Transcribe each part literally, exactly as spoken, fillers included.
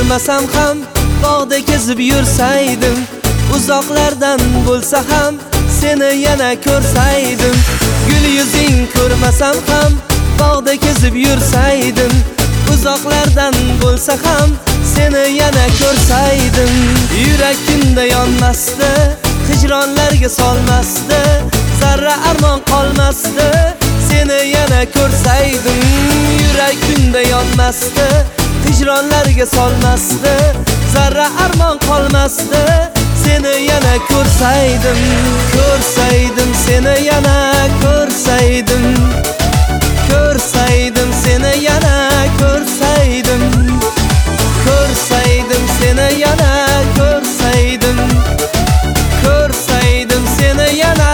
ko'rmasam ham bog'da kezib yursaydim, uzoqlardan bo'lsa ham seni yana ko'rsaydim. Gul yuzing ko'rmasam ham bog'da kezib yursaydim, uzoqlardan bo'lsa ham seni yana ko'rsaydim. Yurak kunda yonmasdi, hijronlarga solmasdi, zarra armon qolmasdi, seni yana ko'rsaydim. Yurak kunda yonmasdi, hijronlarga solmasdi, zarra armon qolmasdi, seni yana ko'rsaydim. Ko'rsaydim seni yana ko'rsaydim, ko'rsaydim seni yana ko'rsaydim, ko'rsaydim seni yana ko'rsaydim, ko'rsaydim seni yana.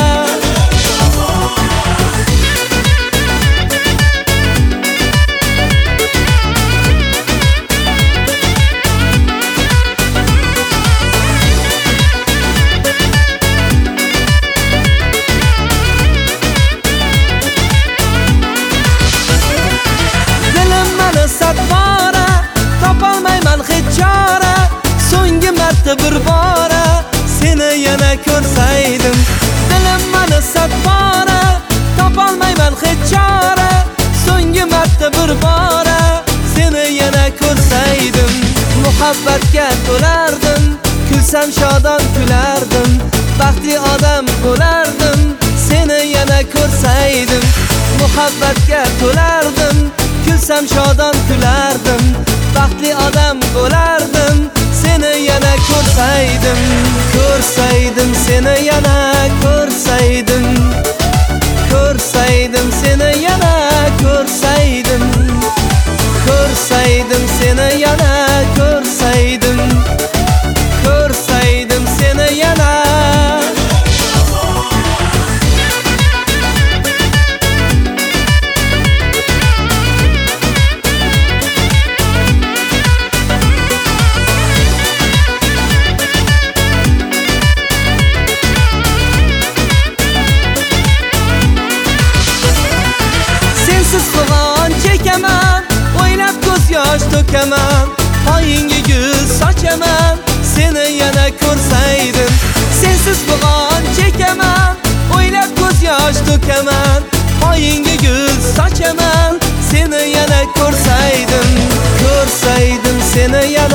Satbora topolmayman hech chora, so'nggi marta bir bora seni yana ko'rsaydim. Dilim meni satbora topolmayman hech chora, so'nggi marta bir bora seni yana ko'rsaydim. Muhabbatga to'lardim, kulsam shodon kulardim, baxtli odam bo'lardim, seni yana ko'rsaydim. Muhabbatga to'lardim, kulsam shodon kulardim, baxtli odam bo'lardim, seni yana ko'rsaydim. Ko'rsaydim seni yana ko'rsaydim, ko'rsaydim seni yana ko'rsaydim, ko'rsaydim seni yana ko'rsaydim, ko'rsaydim seni yana. Sensiz quvon chekaman, o'ylab ko'z yosh to'kaman, poyingga gul sochaman, seni yana ko'rsaydim. Sensiz quvon chekaman, o'ylab ko'z yosh to'kaman, poyingga gul sochaman, seni yana ko'rsaydim. Ko'rsaydim seni yana